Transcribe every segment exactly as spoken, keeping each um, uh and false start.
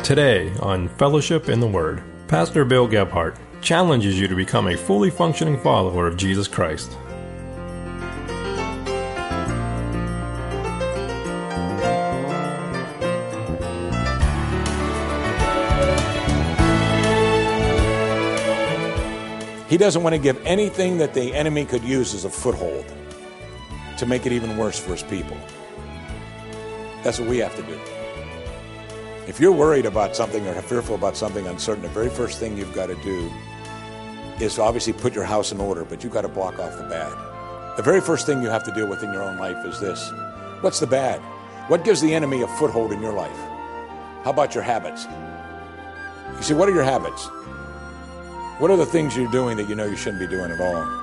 Today on Fellowship in the Word, Pastor Bill Gebhardt challenges you to become a fully functioning follower of Jesus Christ. He doesn't want to give anything that the enemy could use as a foothold to make it even worse for his people. That's what we have to do. If you're worried about something or fearful about something uncertain, the very first thing you've got to do is to obviously put your house in order, but you've got to block off the bad. The very first thing you have to deal with in your own life is this. What's the bad? What gives the enemy a foothold in your life? How about your habits? You see, what are your habits? What are the things you're doing that you know you shouldn't be doing at all?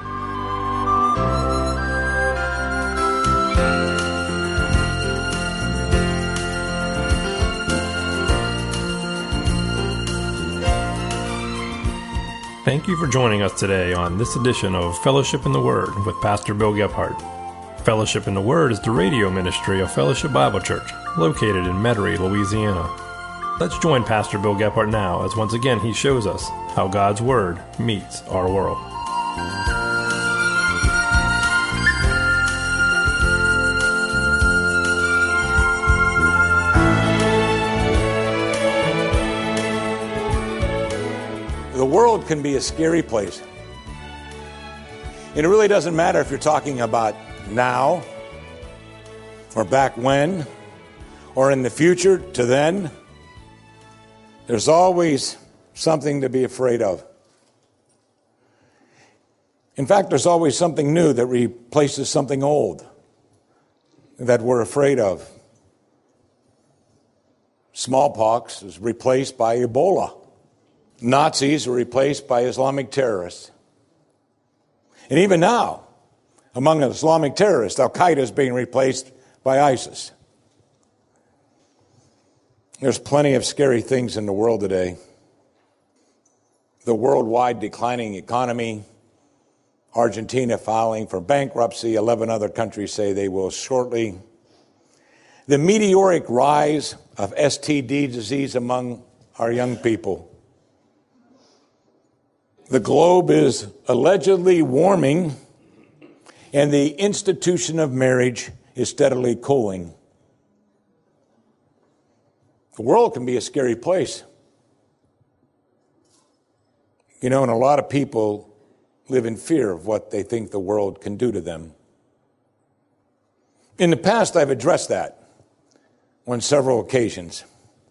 Thank you for joining us today on this edition of Fellowship in the Word with Pastor Bill Gebhardt. Fellowship in the Word is the radio ministry of Fellowship Bible Church, located in Metairie, Louisiana. Let's join Pastor Bill Gebhardt now as once again he shows us how God's Word meets our world. The world can be a scary place. And it really doesn't matter if you're talking about now, or back when, or in the future to then. There's always something to be afraid of. In fact, there's always something new that replaces something old that we're afraid of. Smallpox is replaced by Ebola. Nazis were replaced by Islamic terrorists. And even now, among Islamic terrorists, Al-Qaeda is being replaced by ISIS. There's plenty of scary things in the world today. The worldwide declining economy, Argentina filing for bankruptcy, eleven other countries say they will shortly. The meteoric rise of S T D disease among our young people. The globe is allegedly warming, and the institution of marriage is steadily cooling. The world can be a scary place. You know, and a lot of people live in fear of what they think the world can do to them. In the past, I've addressed that on several occasions.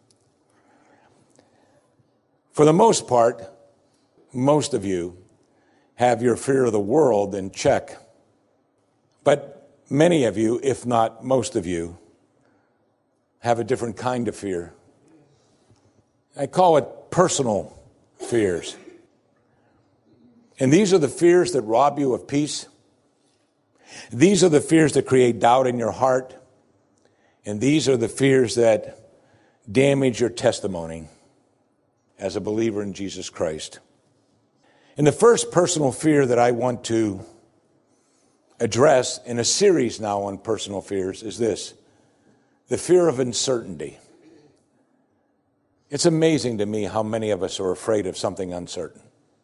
For the most part, most of you have your fear of the world in check. But many of you, if not most of you, have a different kind of fear. I call it personal fears. And these are the fears that rob you of peace. These are the fears that create doubt in your heart. And these are the fears that damage your testimony as a believer in Jesus Christ. And the first personal fear that I want to address in a series now on personal fears is this: the fear of uncertainty. It's amazing to me how many of us are afraid of something uncertain.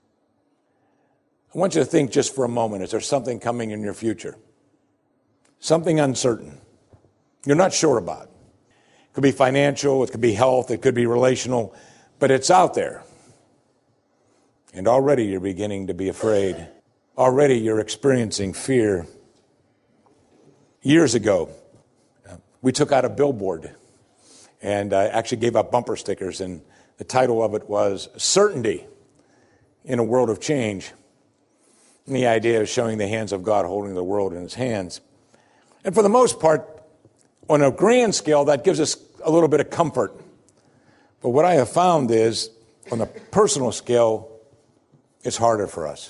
I want you to think just for a moment, is there something coming in your future? Something uncertain. You're not sure about. It could be financial, it could be health, it could be relational, but it's out there. And already you're beginning to be afraid. Already you're experiencing fear. Years ago, we took out a billboard and I actually gave out bumper stickers, and the title of it was Certainty in a World of Change. And the idea of showing the hands of God holding the world in his hands. And for the most part, on a grand scale, that gives us a little bit of comfort. But what I have found is, on a personal scale, it's harder for us.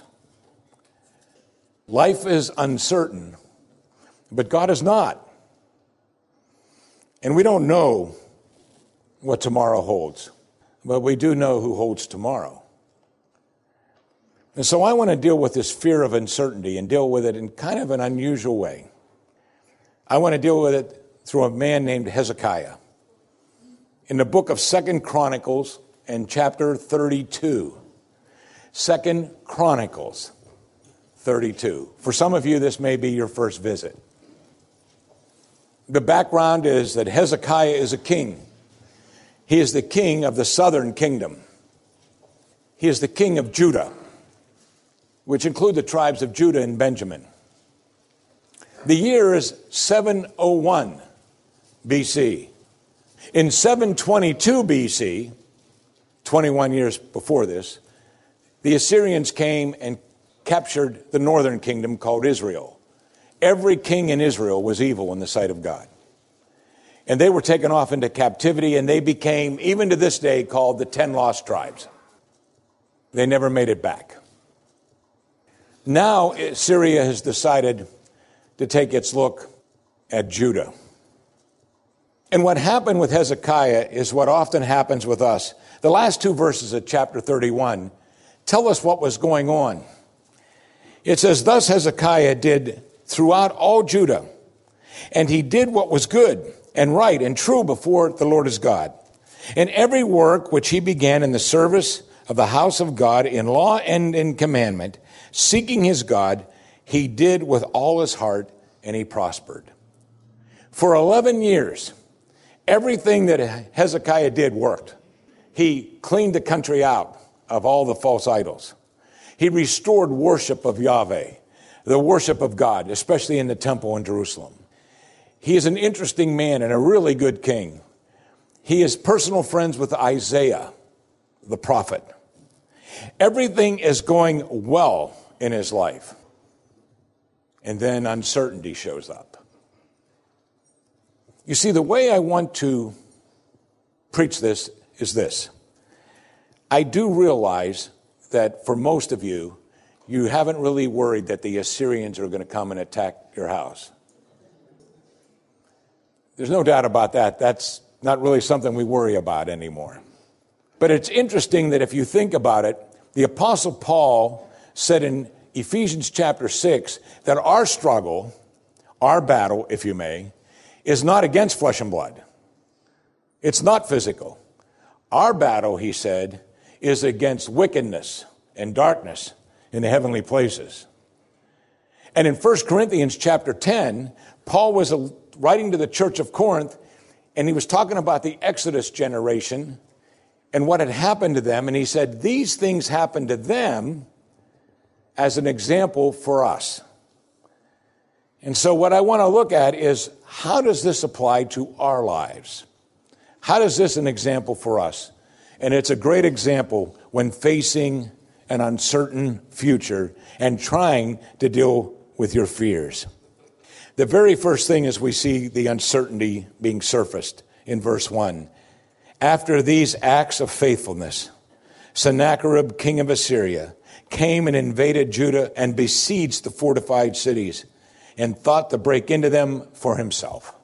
Life is uncertain, but God is not. And we don't know what tomorrow holds, but we do know who holds tomorrow. And so I want to deal with this fear of uncertainty and deal with it in kind of an unusual way. I want to deal with it through a man named Hezekiah. in the book of Second Chronicles and chapter thirty-two. Second Chronicles thirty-two. For some of you, this may be your first visit. The background is that Hezekiah is a king. He is the king of the southern kingdom. He is the king of Judah, which include the tribes of Judah and Benjamin. The year is seven oh one B C. In seven twenty-two B C, twenty-one years before this, the Assyrians came and captured the northern kingdom called Israel. Every king in Israel was evil in the sight of God. And they were taken off into captivity, and they became, even to this day, called the ten lost tribes. They never made it back. Now Syria has decided to take its look at Judah. And what happened with Hezekiah is what often happens with us. The last two verses of chapter thirty-one tell us what was going on. It says, "Thus Hezekiah did throughout all Judah, and he did what was good and right and true before the Lord his God. And every work which he began in the service of the house of God in law and in commandment, seeking his God, he did with all his heart, and he prospered." For eleven years, everything that Hezekiah did worked. He cleaned the country out of all the false idols. He restored worship of Yahweh, the worship of God, especially in the temple in Jerusalem. He is an interesting man and a really good king. He is personal friends with Isaiah, the prophet. Everything is going well in his life. And then uncertainty shows up. You see, the way I want to preach this is this. I do realize that for most of you, you haven't really worried that the Assyrians are going to come and attack your house. There's no doubt about that. That's not really something we worry about anymore. But it's interesting that if you think about it, the Apostle Paul said in Ephesians chapter six that our struggle, our battle, if you may, is not against flesh and blood. It's not physical. Our battle, he said, is against wickedness and darkness in the heavenly places. And in First Corinthians chapter ten, Paul was writing to the church of Corinth, and he was talking about the Exodus generation and what had happened to them. And he said, these things happened to them as an example for us. And so what I want to look at is, how does this apply to our lives? How does this an example for us? And it's a great example when facing an uncertain future and trying to deal with your fears. The very first thing is we see the uncertainty being surfaced in verse one. After these acts of faithfulness, Sennacherib, king of Assyria, came and invaded Judah and besieged the fortified cities and thought to break into them for himself.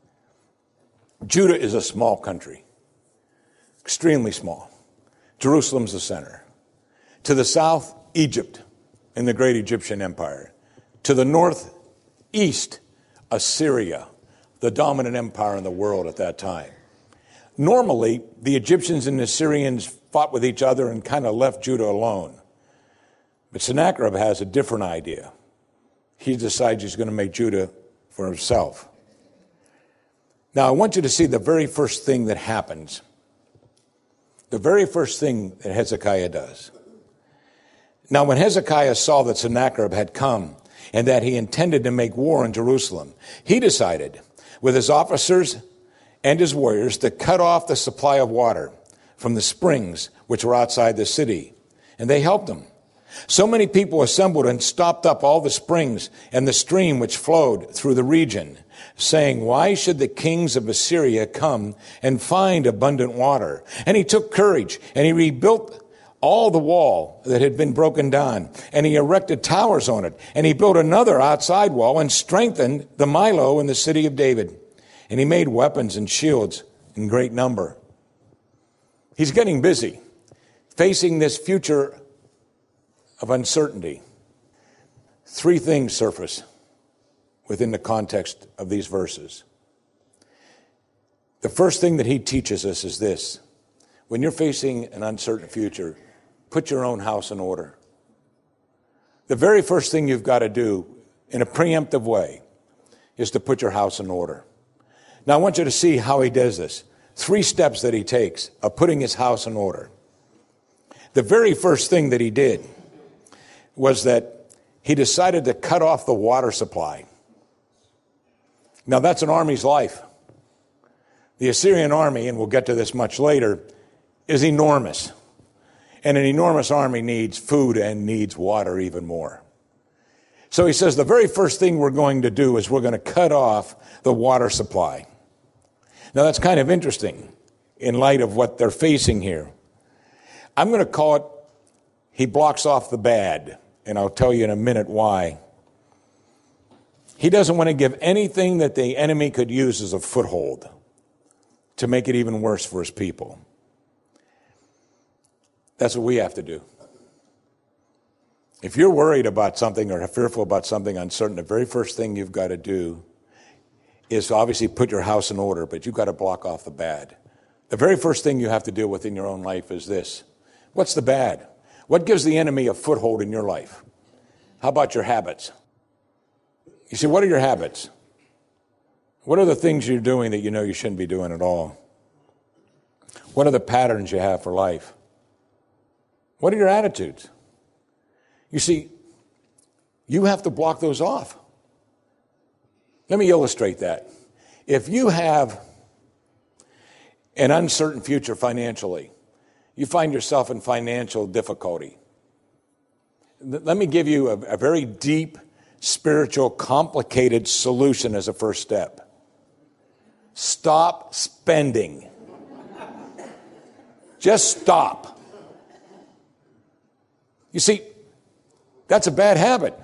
Judah is a small country, extremely small. Jerusalem's the center. To the south, Egypt in the great Egyptian empire. To the northeast, Assyria, the dominant empire in the world at that time. Normally, the Egyptians and the Assyrians fought with each other and kind of left Judah alone. But Sennacherib has a different idea. He decides he's going to make Judah for himself. Now, I want you to see the very first thing that happens. The very first thing that Hezekiah does. Now, when Hezekiah saw that Sennacherib had come and that he intended to make war in Jerusalem, he decided, with his officers and his warriors, to cut off the supply of water from the springs which were outside the city. And they helped him. So many people assembled and stopped up all the springs and the stream which flowed through the region, saying, why should the kings of Assyria come and find abundant water? And he took courage, and he rebuilt all the wall that had been broken down, and he erected towers on it, and he built another outside wall and strengthened the Milo in the city of David. And he made weapons and shields in great number. He's getting busy, facing this future of uncertainty. Three things surface within the context of these verses. The first thing that he teaches us is this. When you're facing an uncertain future, put your own house in order. The very first thing you've got to do in a preemptive way is to put your house in order. Now, I want you to see how he does this. Three steps that he takes of putting his house in order. The very first thing that he did was that he decided to cut off the water supply. Now, that's an army's life. The Assyrian army, and we'll get to this much later, is enormous. And an enormous army needs food and needs water even more. So he says the very first thing we're going to do is we're going to cut off the water supply. Now, that's kind of interesting in light of what they're facing here. I'm going to call it, he blocks off the bad, and I'll tell you in a minute why. He doesn't want to give anything that the enemy could use as a foothold to make it even worse for his people. That's what we have to do. If you're worried about something or fearful about something uncertain, the very first thing you've got to do is obviously put your house in order, but you've got to block off the bad. The very first thing you have to deal with in your own life is this. What's the bad? What gives the enemy a foothold in your life? How about your habits? You see, what are your habits? What are the things you're doing that you know you shouldn't be doing at all? What are the patterns you have for life? What are your attitudes? You see, you have to block those off. Let me illustrate that. If you have an uncertain future financially, you find yourself in financial difficulty. Let me give you a, a very deep, spiritual, complicated solution as a first step. Stop spending. Just stop. You see, that's a bad habit.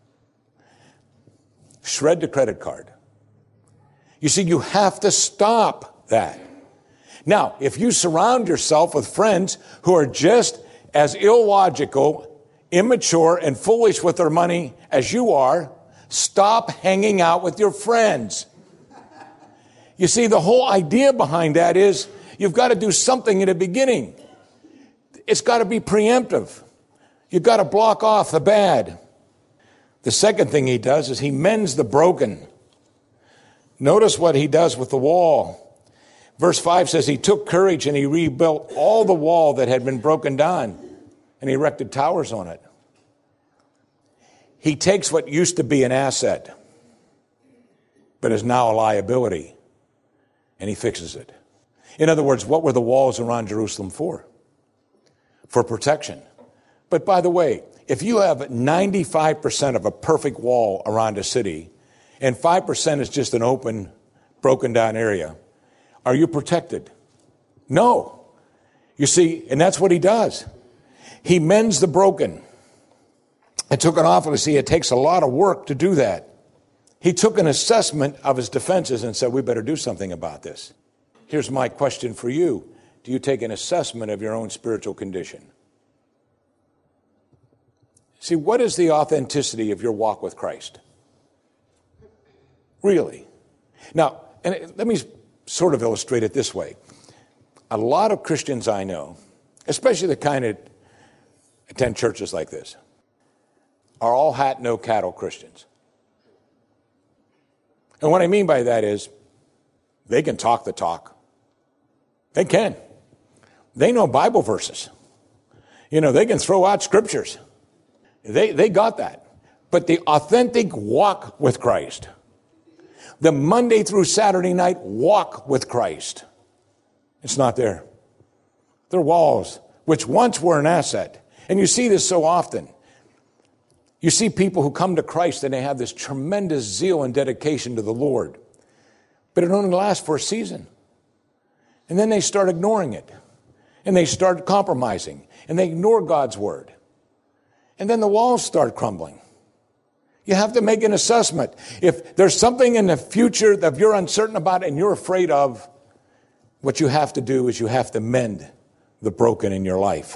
Shred the credit card. You see, you have to stop that. Now, if you surround yourself with friends who are just as illogical, immature, and foolish with their money as you are, stop hanging out with your friends. You see, the whole idea behind that is you've got to do something in the beginning. It's got to be preemptive. You've got to block off the bad. The second thing he does is he mends the broken. Notice what he does with the wall. Verse five says he took courage and he rebuilt all the wall that had been broken down and he erected towers on it. He takes what used to be an asset but is now a liability and he fixes it. In other words, what were the walls around Jerusalem for? For protection. But by the way, if you have ninety-five percent of a perfect wall around a city and five percent is just an open, broken down area, are you protected? No. You see, and that's what he does. He mends the broken. It took an awful, see, it takes a lot of work to do that. He took an assessment of his defenses and said, we better do something about this. Here's my question for you. Do you take an assessment of your own spiritual condition? See, what is the authenticity of your walk with Christ? Really? Now, and let me sort of illustrate it this way. A lot of Christians I know, especially the kind that attend churches like this, are all hat, no cattle Christians. And what I mean by that is they can talk the talk. They can. They know Bible verses. You know, they can throw out scriptures. They, they got that. But the authentic walk with Christ, the Monday through Saturday night walk with Christ, it's not there. They're walls, which once were an asset. And you see this so often. You see people who come to Christ and they have this tremendous zeal and dedication to the Lord. But it only lasts for a season. And then they start ignoring it. And they start compromising. And they ignore God's word. And then the walls start crumbling. You have to make an assessment. If there's something in the future that you're uncertain about and you're afraid of, what you have to do is you have to mend the broken in your life.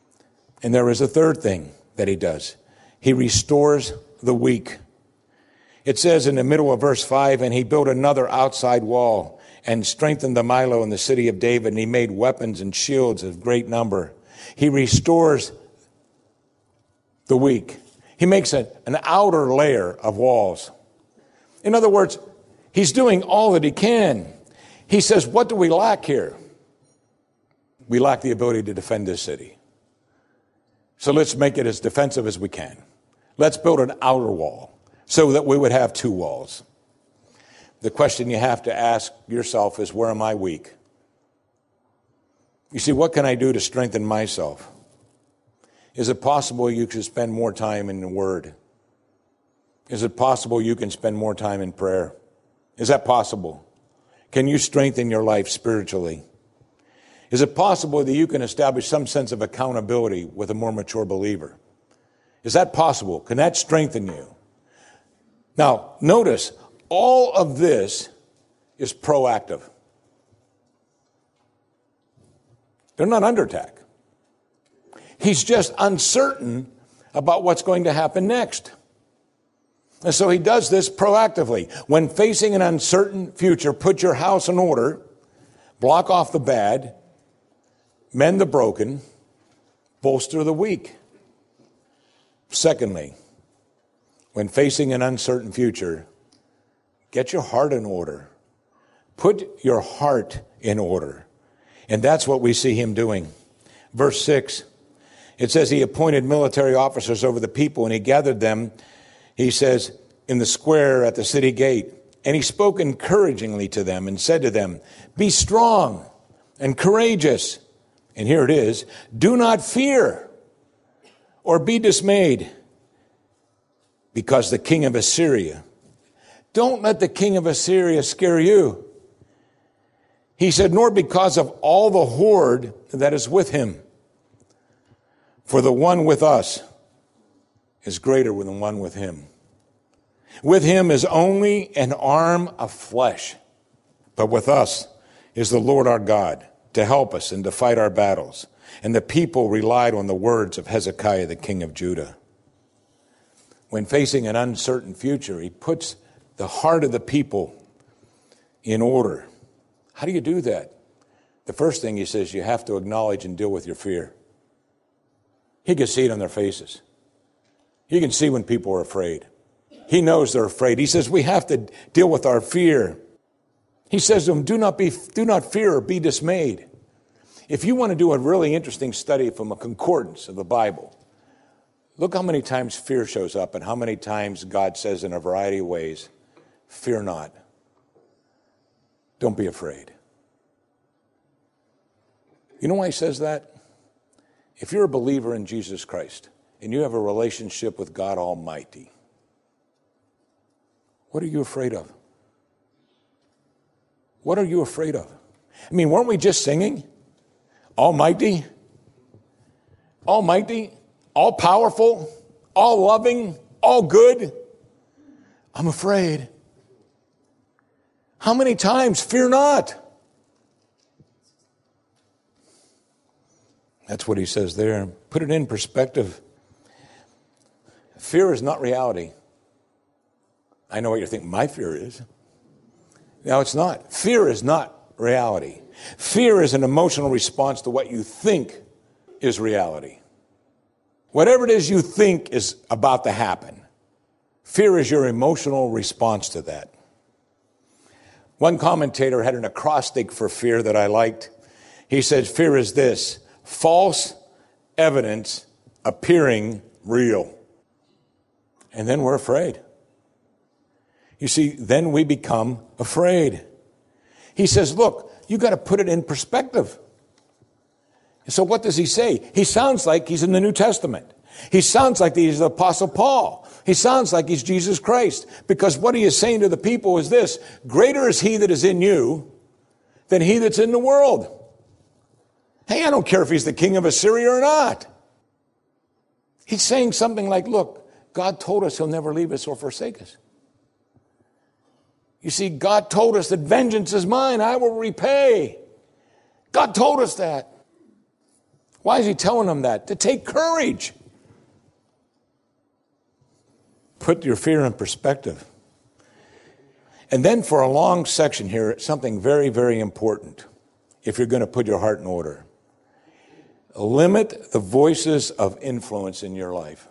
And there is a third thing that he does. He restores the weak. It says in the middle of verse five, and he built another outside wall and strengthened the Milo in the city of David, and he made weapons and shields of great number. He restores the weak. He makes a, an outer layer of walls. In other words, he's doing all that he can. He says, what do we lack here? We lack the ability to defend this city. So let's make it as defensive as we can. Let's build an outer wall so that we would have two walls. The question you have to ask yourself is, where am I weak? You see, what can I do to strengthen myself? Is it possible you could spend more time in the Word? Is it possible you can spend more time in prayer? Is that possible? Can you strengthen your life spiritually? Is it possible that you can establish some sense of accountability with a more mature believer? Is that possible? Can that strengthen you? Now, notice, all of this is proactive. They're not under attack. He's just uncertain about what's going to happen next. And so he does this proactively. When facing an uncertain future, put your house in order, block off the bad, mend the broken, bolster the weak. Secondly, when facing an uncertain future, get your heart in order. Put your heart in order. And that's what we see him doing. Verse six, it says he appointed military officers over the people, and he gathered them, he says, in the square at the city gate. And he spoke encouragingly to them and said to them, be strong and courageous. And here it is, do not fear or be dismayed because the king of Assyria. Don't let the king of Assyria scare you. He said, nor because of all the horde that is with him. For the one with us is greater than the one with him. With him is only an arm of flesh. But with us is the Lord our God to help us and to fight our battles. And the people relied on the words of Hezekiah, the king of Judah. When facing an uncertain future, he puts the heart of the people in order. How do you do that? The first thing he says, you have to acknowledge and deal with your fear. He can see it on their faces. He can see when people are afraid. He knows they're afraid. He says we have to deal with our fear. He says to them, do not be, do not fear or be dismayed. If you want to do a really interesting study from a concordance of the Bible, look how many times fear shows up and how many times God says in a variety of ways, fear not. Don't be afraid. You know why he says that? If you're a believer in Jesus Christ and you have a relationship with God Almighty, what are you afraid of? What are you afraid of? I mean, weren't we just singing? Almighty, Almighty, all powerful, all loving, all good. I'm afraid. How many times? Fear not. That's what he says there. Put it in perspective. Fear is not reality. I know what you're thinking. My fear is. No, it's not. Fear is not reality. Fear is an emotional response to what you think is reality. Whatever it is you think is about to happen, fear is your emotional response to that. One commentator had an acrostic for fear that I liked. He said, fear is this: false evidence appearing real. And then we're afraid. You see, then we become afraid. He says, look, you got to put it in perspective. So what does he say? He sounds like he's in the New Testament. He sounds like he's the Apostle Paul. He sounds like he's Jesus Christ. Because what he is saying to the people is this: greater is he that is in you than he that's in the world. Hey, I don't care if he's the king of Assyria or not. He's saying something like, look, God told us he'll never leave us or forsake us. You see, God told us that vengeance is mine, I will repay. God told us that. Why is he telling them that? To take courage. Put your fear in perspective. And then for a long section here, something very, very important if you're going to put your heart in order. Limit the voices of influence in your life.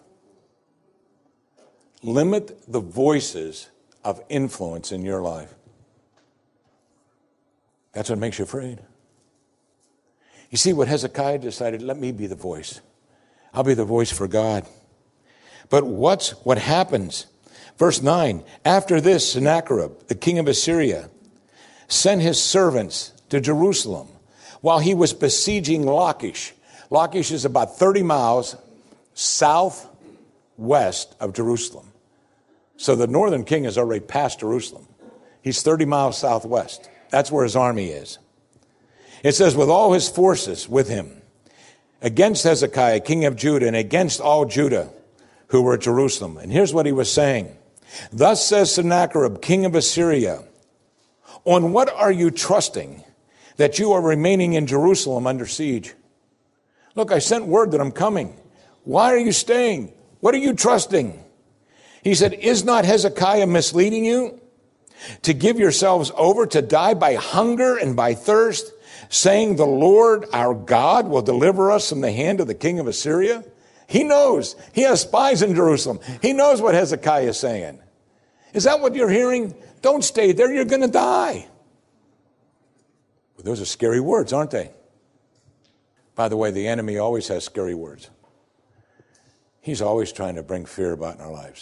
Limit the voices of influence in your life. That's what makes you afraid. You see what Hezekiah decided, let me be the voice. I'll be the voice for God. But what's what happens? Verse nine, after this, Sennacherib, the king of Assyria, sent his servants to Jerusalem while he was besieging Lachish. Lachish is about thirty miles southwest of Jerusalem. So the northern king has already passed Jerusalem. He's thirty miles southwest. That's where his army is. It says, with all his forces with him, against Hezekiah, king of Judah, and against all Judah who were at Jerusalem. And here's what he was saying. Thus says Sennacherib, king of Assyria, on what are you trusting that you are remaining in Jerusalem under siege? Look, I sent word that I'm coming. Why are you staying? What are you trusting? He said, is not Hezekiah misleading you to give yourselves over to die by hunger and by thirst, saying the Lord our God will deliver us from the hand of the king of Assyria? He knows. He has spies in Jerusalem. He knows what Hezekiah is saying. Is that what you're hearing? Don't stay there. You're going to die. Well, those are scary words, aren't they? By the way, the enemy always has scary words. He's always trying to bring fear about in our lives.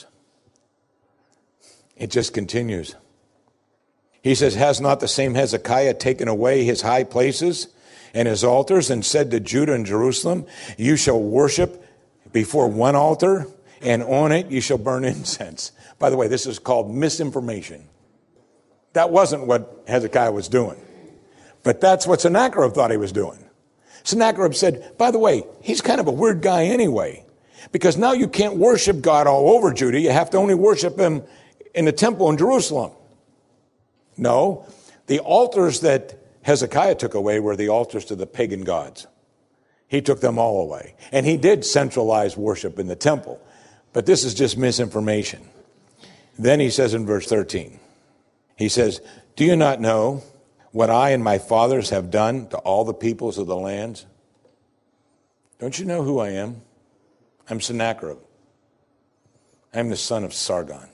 It just continues. He says, has not the same Hezekiah taken away his high places and his altars and said to Judah and Jerusalem, you shall worship before one altar, and on it you shall burn incense. By the way, this is called misinformation. That wasn't what Hezekiah was doing. But that's what Sennacherib thought he was doing. Sennacherib said, by the way, he's kind of a weird guy anyway, because now you can't worship God all over Judah. You have to only worship him in the temple in Jerusalem. No, the altars that Hezekiah took away were the altars to the pagan gods. He took them all away. And he did centralize worship in the temple. But this is just misinformation. Then he says in verse thirteen, he says, do you not know what I and my fathers have done to all the peoples of the lands? Don't you know who I am? I'm Sennacherib. I'm the son of Sargon.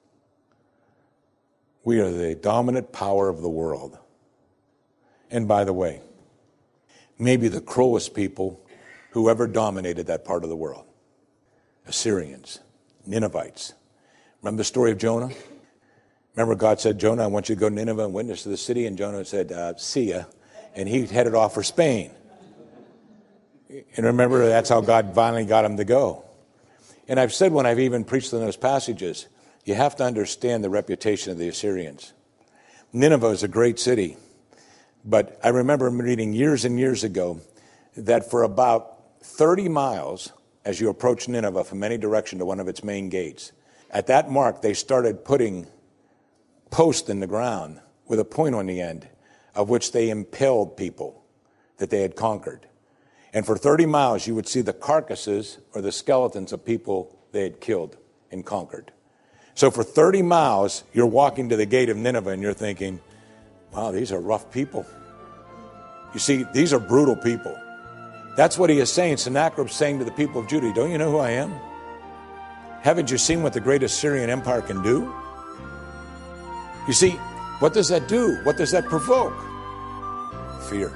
We are the dominant power of the world. And by the way, maybe the cruelest people who ever dominated that part of the world. Assyrians, Ninevites. Remember the story of Jonah? Remember God said, Jonah, I want you to go to Nineveh and witness to the city. And Jonah said, uh, see ya. And he headed off for Spain. And remember, that's how God finally got him to go. And I've said when I've even preached on those passages, you have to understand the reputation of the Assyrians. Nineveh is a great city. But I remember reading years and years ago that for about thirty miles, as you approach Nineveh from any direction to one of its main gates, at that mark, they started putting posts in the ground with a point on the end of which they impaled people that they had conquered. And for thirty miles, you would see the carcasses or the skeletons of people they had killed and conquered. So for thirty miles, you're walking to the gate of Nineveh and you're thinking, wow, these are rough people. You see, these are brutal people. That's what he is saying. Sennacherib's saying to the people of Judah, don't you know who I am? Haven't you seen what the great Assyrian Empire can do? You see, what does that do? What does that provoke? Fear.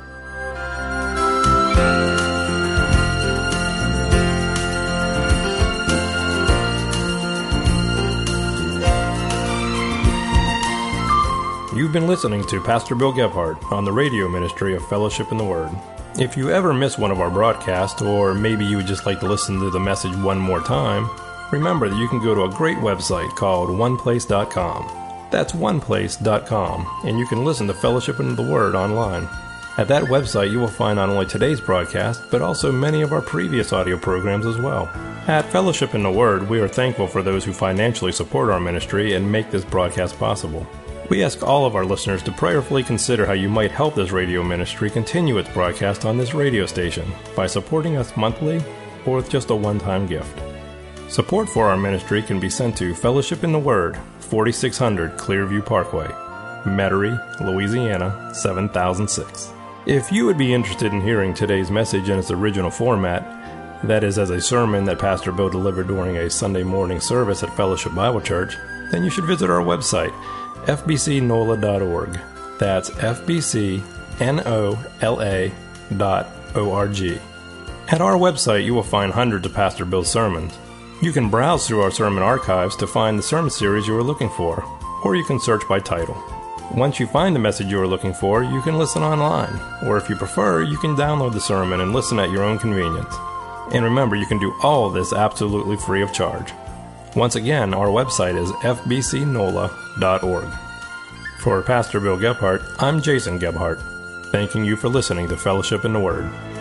You've been listening to Pastor Bill Gebhardt on the radio ministry of Fellowship in the Word. If you ever miss one of our broadcasts, or maybe you would just like to listen to the message one more time, remember that you can go to a great website called one place dot com. That's one place dot com, and you can listen to Fellowship in the Word online. At that website, you will find not only today's broadcast, but also many of our previous audio programs as well. At Fellowship in the Word, we are thankful for those who financially support our ministry and make this broadcast possible. We ask all of our listeners to prayerfully consider how you might help this radio ministry continue its broadcast on this radio station by supporting us monthly or with just a one-time gift. Support for our ministry can be sent to Fellowship in the Word, forty-six hundred Clearview Parkway, Metairie, Louisiana, seven thousand six. If you would be interested in hearing today's message in its original format, that is as a sermon that Pastor Bill delivered during a Sunday morning service at Fellowship Bible Church, then you should visit our website, f b c nola dot org. That's f b c nola dot org. At our website, you will find hundreds of Pastor Bill's sermons. You can browse through our sermon archives to find the sermon series you are looking for, or you can search by title. Once you find the message you are looking for, you can listen online, or if you prefer, you can download the sermon and listen at your own convenience. And remember, you can do all of this absolutely free of charge. Once again, our website is f b c nola dot org. For Pastor Bill Gebhardt, I'm Jason Gebhardt, thanking you for listening to Fellowship in the Word.